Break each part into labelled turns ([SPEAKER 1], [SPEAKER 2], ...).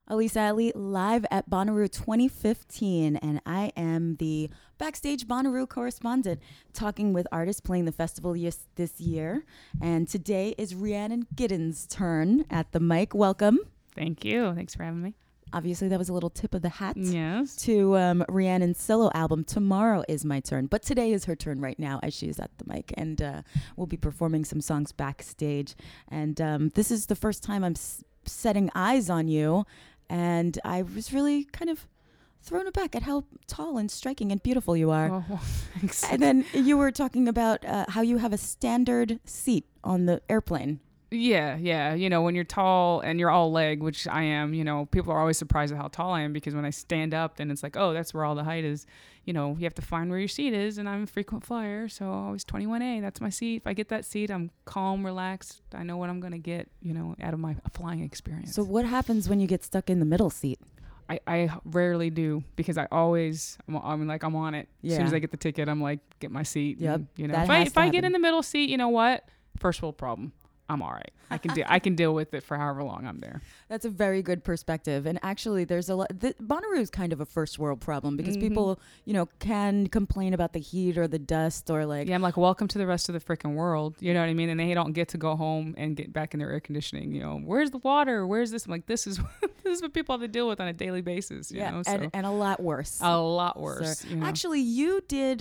[SPEAKER 1] Elise Ali live at Bonnaroo 2015, and I am the backstage Bonnaroo correspondent talking with artists playing the festival this year. And today is Rhiannon Giddens' turn at the mic. Welcome.
[SPEAKER 2] Thank you. Thanks for having me.
[SPEAKER 1] Obviously, that was a little tip of the hat
[SPEAKER 2] Yes.
[SPEAKER 1] to Rhiannon's solo album. Tomorrow is my turn, but today is her turn right now as she is at the mic, and we'll be performing some songs backstage. And this is the first time I'm setting eyes on you, and I was really kind of thrown aback at how tall and striking and beautiful you are.
[SPEAKER 2] Oh, well, thanks.
[SPEAKER 1] And then you were talking about how you have a standard seat on the airplane.
[SPEAKER 2] Yeah. You know, when you're tall and you're all leg, which I am, you know, people are always surprised at how tall I am because when I stand up, then it's like, oh, that's where all the height is. You know, you have to find where your seat is, and I'm a frequent flyer, so always 21A. That's my seat. If I get that seat, I'm calm, relaxed. I know what I'm going to get, you know, out of my flying experience.
[SPEAKER 1] So what happens when you get stuck in the middle seat?
[SPEAKER 2] I rarely do because I'm on it.
[SPEAKER 1] Yeah.
[SPEAKER 2] As soon as I get the ticket, I'm like, get my seat.
[SPEAKER 1] Yep.
[SPEAKER 2] And, you know,
[SPEAKER 1] That
[SPEAKER 2] if I get in the middle seat, you know what? First world problem. I'm all right. I can deal with it for however long I'm there.
[SPEAKER 1] That's a very good perspective. And actually, there's a lot. Bonnaroo is kind of a first world problem because people, you know, can complain about the heat or the dust or like.
[SPEAKER 2] Yeah, I'm like, welcome to the rest of the freaking world. You know what I mean? And they don't get to go home and get back in their air conditioning. You know, where's the water? Where's this? I'm like, this is what people have to deal with on a daily basis. You know?
[SPEAKER 1] And a lot worse.
[SPEAKER 2] A lot worse. You know?
[SPEAKER 1] Actually, you did.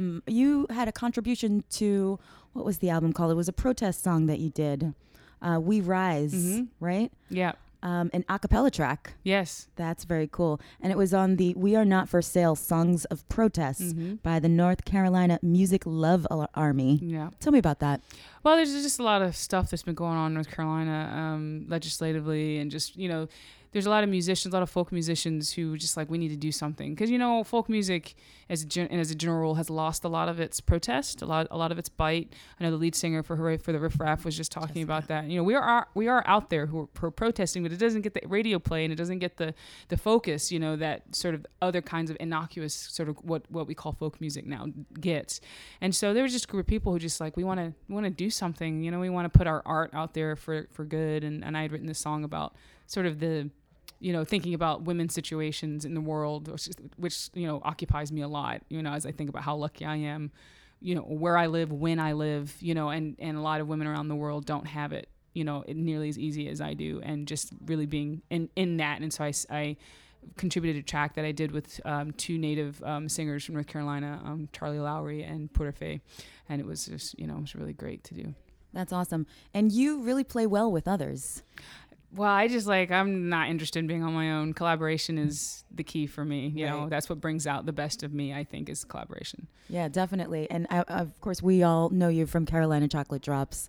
[SPEAKER 1] You had a contribution to. What was the album called? It was a protest song that you did. We Rise, right?
[SPEAKER 2] Yeah.
[SPEAKER 1] An a cappella track.
[SPEAKER 2] Yes.
[SPEAKER 1] That's very cool. And it was on the We Are Not For Sale Songs of Protest by the North Carolina Music Love Army.
[SPEAKER 2] Yeah.
[SPEAKER 1] Tell me about that.
[SPEAKER 2] Well, there's just a lot of stuff that's been going on in North Carolina legislatively, and just, you know, there's a lot of musicians, a lot of folk musicians who just like, we need to do something. Because, you know, folk music as a general rule has lost a lot of its protest, a lot of its bite. I know the lead singer for Hooray for the Riff Raff was just talking about that. You know, we are out there who are protesting, but it doesn't get the radio play and it doesn't get the focus, you know, that sort of other kinds of innocuous sort of what we call folk music now gets. And so there was just a group of people who just like, we want to do something, you know, we want to put our art out there for good. And I had written this song about sort of the, you know, thinking about women's situations in the world, which, you know, occupies me a lot, you know, as I think about how lucky I am, you know, where I live, when I live, you know, and a lot of women around the world don't have it, you know, nearly as easy as I do, and just really being in that. And so I contributed a track that I did with two native singers from North Carolina, Charlie Lowry and Porter Faye, and it was just, you know, it was really great to do.
[SPEAKER 1] That's awesome. And you really play well with others.
[SPEAKER 2] Well, I'm not interested in being on my own. Collaboration is the key for me. You know, that's what brings out the best of me, I think, is collaboration. Yeah,
[SPEAKER 1] definitely. And of course, we all know you from Carolina Chocolate Drops.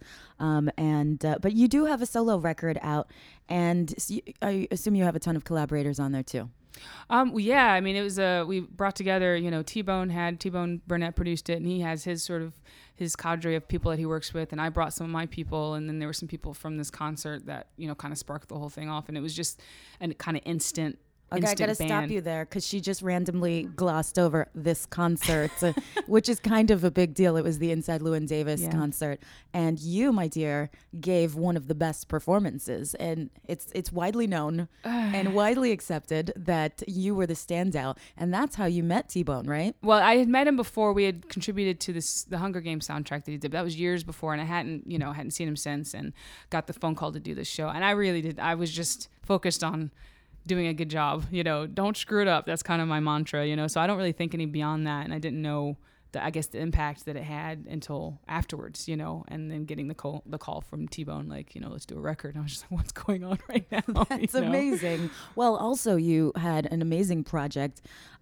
[SPEAKER 1] But you do have a solo record out, and I assume you have a ton of collaborators on there too.
[SPEAKER 2] Yeah, I mean, it was we brought together, you know, T-Bone Burnett produced it, and he has his cadre of people that he works with, and I brought some of my people, and then there were some people from this concert that, you know, kind of sparked the whole thing off, and it was just a kind of instant.
[SPEAKER 1] Okay, I gotta stop you there because she just randomly glossed over this concert, which is kind of a big deal. It was the Inside Llewyn Davis concert, and you, my dear, gave one of the best performances, and it's widely known and widely accepted that you were the standout, and that's how you met T-Bone, right?
[SPEAKER 2] Well, I had met him before. We had contributed to the Hunger Games soundtrack that he did. But that was years before, and I hadn't seen him since, and got the phone call to do this show, and I really did. I was just focused on doing a good job, you know, don't screw it up. That's kind of my mantra, you know, so I don't really think any beyond that. And I didn't know the impact that it had until afterwards, you know, and then getting the call from T-Bone, like, you know, let's do a record. And I was just like, what's going on right now?
[SPEAKER 1] That's amazing. Well, also you had an amazing project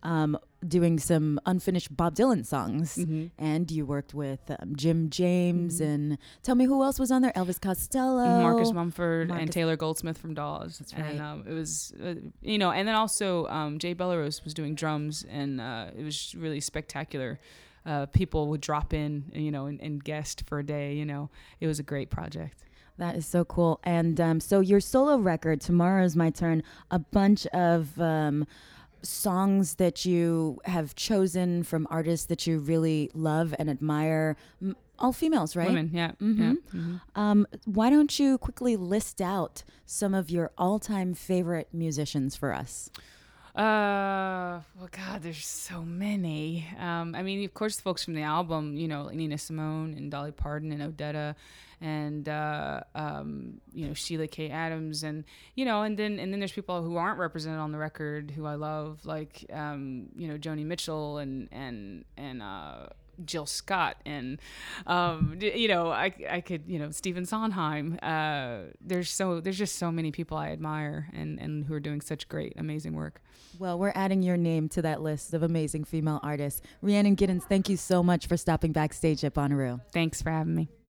[SPEAKER 1] doing some unfinished Bob Dylan songs, and you worked with Jim James, and tell me who else was on there? Elvis Costello,
[SPEAKER 2] Marcus Mumford, and Taylor Goldsmith from Dawes.
[SPEAKER 1] That's right.
[SPEAKER 2] And it was, you know, and then also Jay Bellerose was doing drums, and it was really spectacular. People would drop in, you know, and guest for a day. You know, it was a great project.
[SPEAKER 1] That is so cool. And so your solo record, Tomorrow's My Turn, a bunch of songs that you have chosen from artists that you really love and admire? All females, right?
[SPEAKER 2] Women, yeah.
[SPEAKER 1] Mm-hmm.
[SPEAKER 2] Yeah. Mm-hmm.
[SPEAKER 1] Why don't you quickly list out some of your all-time favorite musicians for us?
[SPEAKER 2] Well, God, there's so many. I mean, of course, the folks from the album, you know, Nina Simone and Dolly Parton and Odetta and, you know, Sheila K. Adams and, you know, and then there's people who aren't represented on the record who I love, like, you know, Joni Mitchell and Jill Scott and you know I could, you know, Stephen Sondheim. There's just so many people I admire and who are doing such great, amazing work.
[SPEAKER 1] Well, we're adding your name to that list of amazing female artists. Rhiannon Giddens, thank you so much for stopping backstage at Bonnaroo.
[SPEAKER 2] Thanks for having me.